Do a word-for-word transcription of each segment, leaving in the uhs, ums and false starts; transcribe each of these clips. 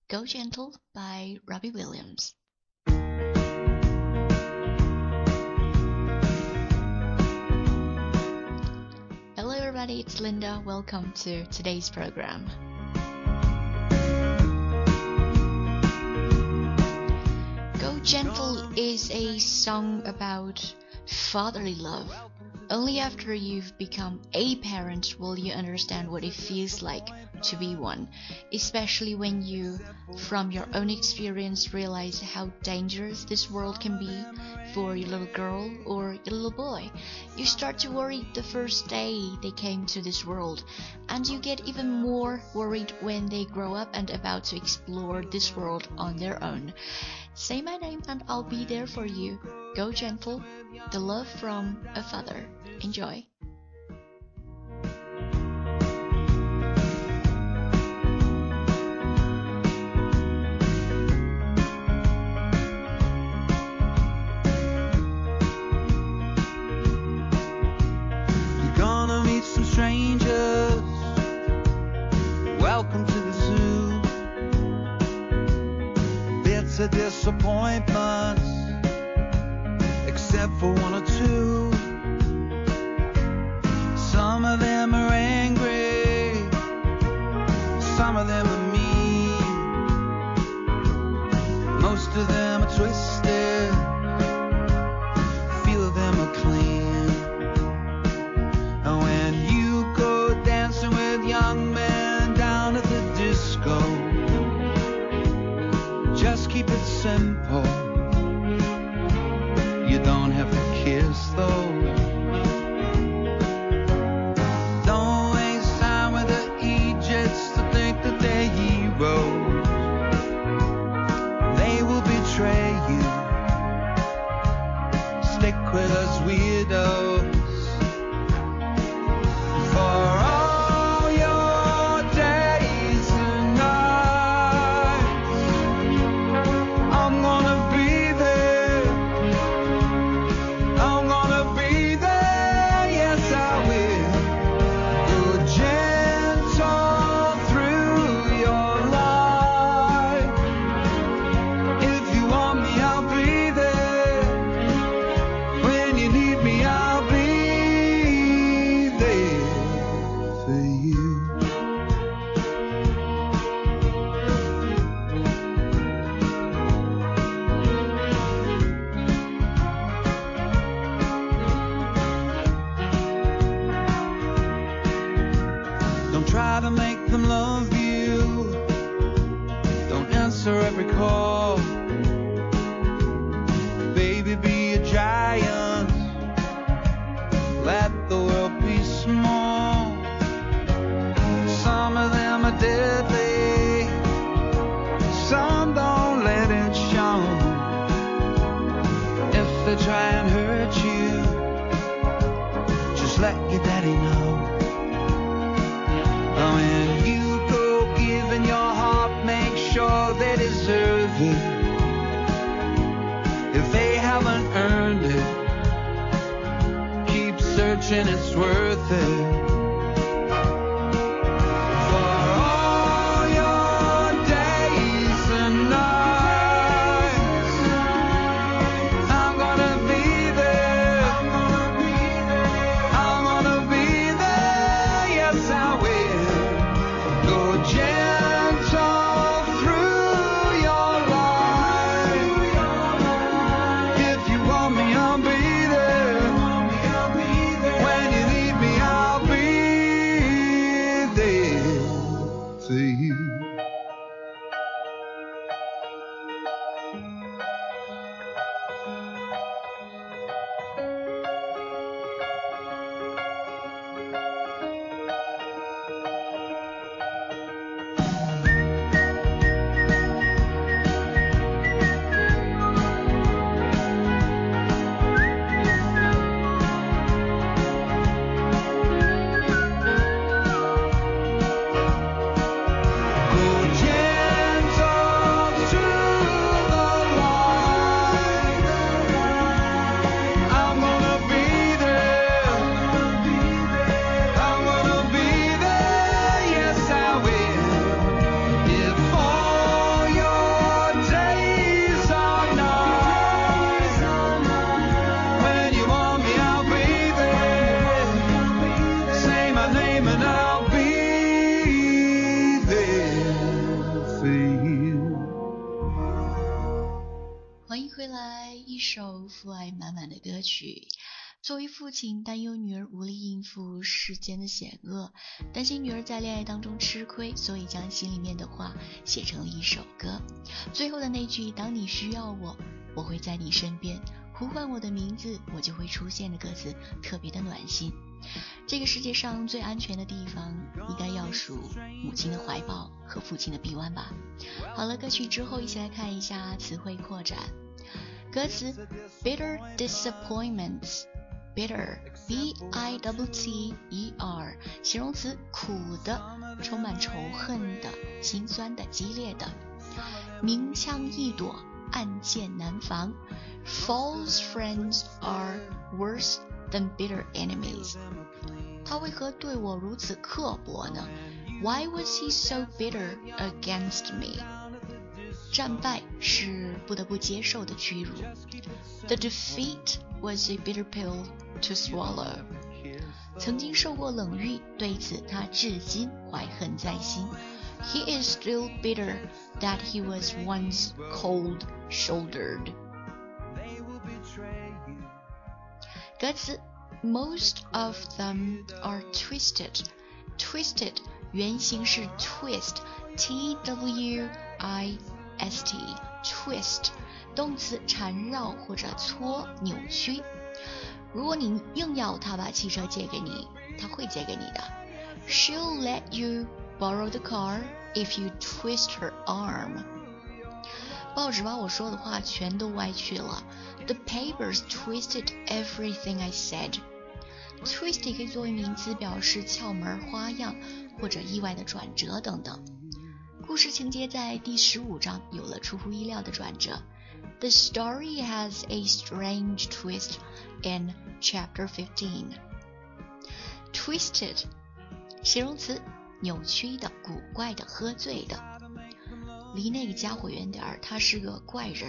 Go Gentle by Robbie Williams. Hello everybody, it's Linda. Welcome to today's program. Go Gentle is a song about fatherly love. Only after you've become a parent will you understand what it feels like to be one, especially when you, from your own experience, realize how dangerous this world can be for your little girl or your little boy. You start to worry the first day they came to this world, and you get even more worried when they grow up and about to explore this world on their own. Say my name and I'll be there for you. Go Gentle, the love from a father. Enjoy. You're gonna meet some strangers. Welcome to the zoo. Bits of disappointments, except for one or two. Some of them are angry, some of them are mean, most of them are twisted, few of them are clean. And when you go dancing with young men down at the disco, just keep it simple. You don't have to kiss though. Don't waste time with the Egypts to think that they're heroes. They will betray you. Stick with us weirdos. For all your days and nights, I'm gonna be there. I'm gonna be there, yes I will. Go gentle through your life. If you want me, I'll be there. When you need me, I'll be there for you. Don't try to make them love you. Don't answer every call. Baby, be a giant. Let the world be small. Some of them are deadly. Some don't let it show. If they try and hurt you, just let your daddy know. When you go giving your heart, make sure they deserve it. If they haven't earned it, keep searching, it's worth it. For all your days and nights, I'm gonna be there. I'm gonna be there, yes I will. Go gentle through your life. If you want me, I'll be there. When you need me, I'll be 一首父爱满满的歌曲。作为父亲，担忧女儿无力应付世间的险恶，担心女儿在恋爱当中吃亏，所以将心里面的话写成了一首歌。最后的那句当你需要我，我会在你身边，呼唤我的名字，我就会出现的歌词特别的暖心。这个世界上最安全的地方应该要数母亲的怀抱和父亲的臂弯吧。好了，歌曲之后一起来看一下词汇扩展。歌词 Bitter disappointments Bitter, B I T T E R 形容词，苦的，充满仇恨的，心酸的，激烈的。明枪易躲，暗箭难防。 False friends are worse than bitter enemies. 他为何对我如此刻薄呢？ Why was he so bitter against me? 战败是不得不接受的屈辱。 The defeat was a bitter pill to swallow. 曾经受过冷遇，对此他至今怀恨在心。 He is still bitter that he was once cold-shouldered. 歌词 Most of them are twisted. Twisted 原型是 twist, T W I S T, twist 动词缠绕或者搓扭曲。如果你硬要他把汽车借给你，他会借给你的。 She'll let you borrow the car if you twist her arm. 报纸把我说的话全都歪曲了。 The papers twisted everything I said. Twist 也可以作为名词表示窍门、花样或者意外的转折等等。故事情节在第十五章有了出乎意料的转折。 The story has a strange twist in chapter fifteen. Twisted 形容词，扭曲的、古怪的、喝醉的。离那个家伙远点儿，他是个怪人。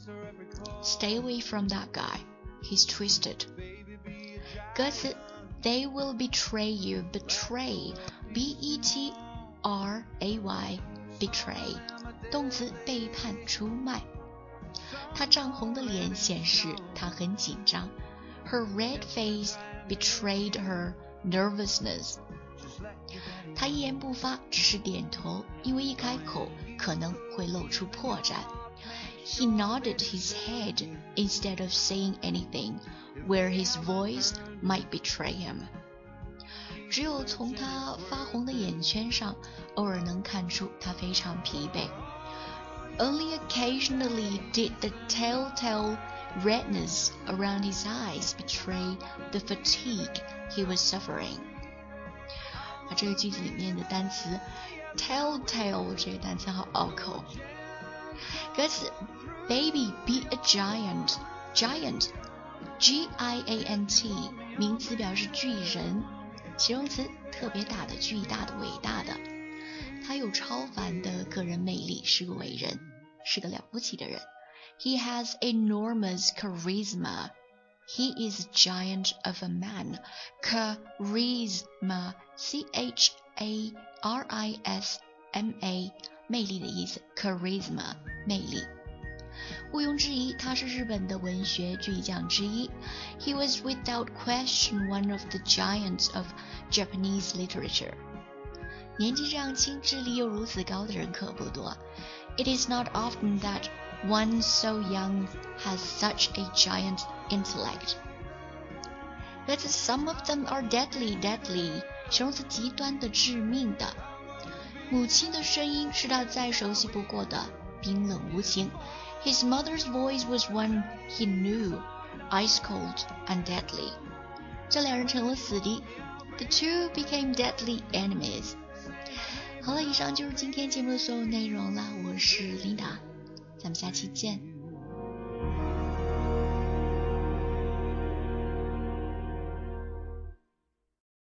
Stay away from that guy. He's twisted. 歌词 They will betray you. Betray, B E T R A Y, betray 动词，背叛、出卖。她涨红的脸显示她很紧张。 Her red face betrayed her nervousness. 她一言不发，只是点头，因为一开口可能会露出破绽。 He nodded his head instead of saying anything, where his voice might betray him. 只有从他发红的眼圈上，偶尔能看出他非常疲惫。 Only occasionally did the telltale redness around his eyes betray the fatigue he was suffering. 啊，这个句子里面的单词 telltale 这个单词好拗口。歌词 Baby be a giant. Giant, G I A N T 名词表示巨人，形容词特别大的、巨大的、伟大的。他有超凡的个人魅力，是个伟人，是个了不起的人。 He has enormous charisma. He is a giant of a man. Charisma, C H A R I S M A 魅力的意思。 Charisma 魅力。毋庸置疑，他是日本的文学巨匠之一。 He was without question one of the giants of Japanese literature. 年纪这样轻，智力又如此高的人可不多。 It is not often that one so young has such a giant intellect. 歌词 Some of them are deadly, deadly 形容词，极端的、致命的。母亲的声音是他再熟悉不过的，冰冷无情。 His mother's voice was one he knew, ice cold and deadly. 这两人成了死敌。 The two became deadly enemies. 好了，以上就是今天节目的所有内容了。我是琳达，咱们下期见。